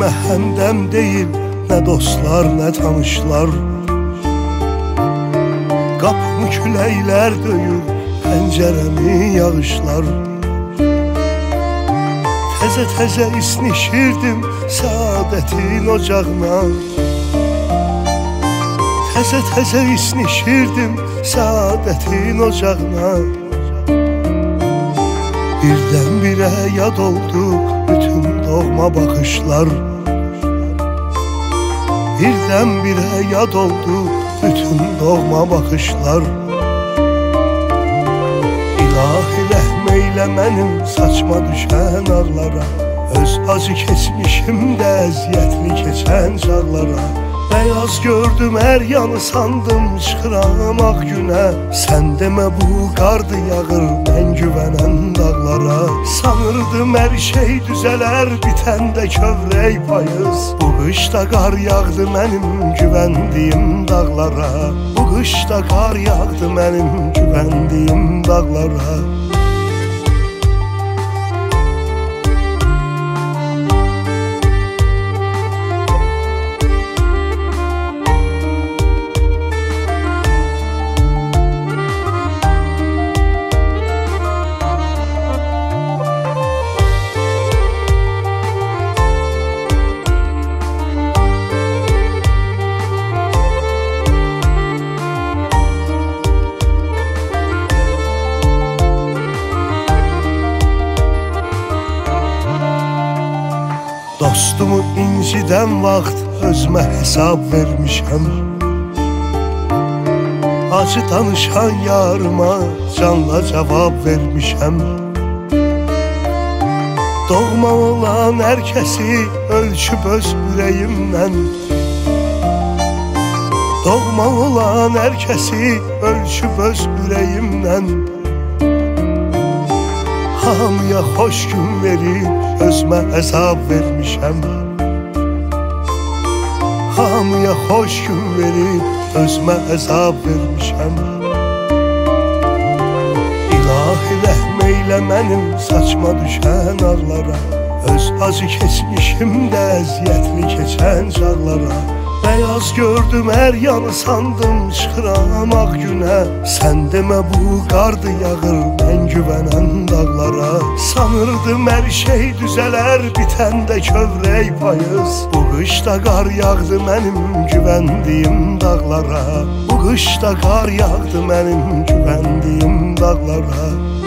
Mənə həmdəm deyil, nə dostlar, nə tanışlar. Qapımı küləklər döyür, pəncərəmi yağışlar. Təzə-təzə isnişirdim səadətin ocağına. Təzə-təzə isnişirdim səadətin ocağına. Birdən-birə yad oldu bütün doğma baxışlar. Birdən-birə yad oldu bütün doğma baxışlar. İlahi rəhm eylə mənim saçma düşən ağlara. Öz acı keçmişimdə əziyyətli keçən çağlara. Bəyaz gördüm hər yanı sandım çıxıram ağ günə. Sən demə bu qardı yağır mən güvənən dağlara. Sanırdım hər şey düzələr bitəndə kövrək payız. Bu qışda qar yağdı mənim güvəndiyim dağlara. Bu qışda qar yağdı mənim güvəndiyim dağlara. Dostumu incidən vaxt özümə hesab vermişəm. Acı danışan yarıma canla cavab vermişəm. Doğma olan hər kəsi ölçüb öz ürəyimdən. Doğma olan hər kəsi ölçüb öz ürəyimdən. Hamıya xoş gün verib özümə əzab vermişəm. Hamıya xoş gün verib özümə əzab vermişəm. İlahi rəhm eylə mənim saçma düşən ağlara. Öz acı keçmişimdə əziyyətli keçən çağlara. Bəyaz gördüm hər yanı sandım çıxıram ağ günə. Sən demə bu qardı yağır mən güvənən dağlara. Sanırdım hər şey düzələr bitəndə kövrək payız. Bu qışda qar yağdı mənim güvəndiyim dağlara. Bu qışda qar yağdı mənim güvəndiyim dağlara.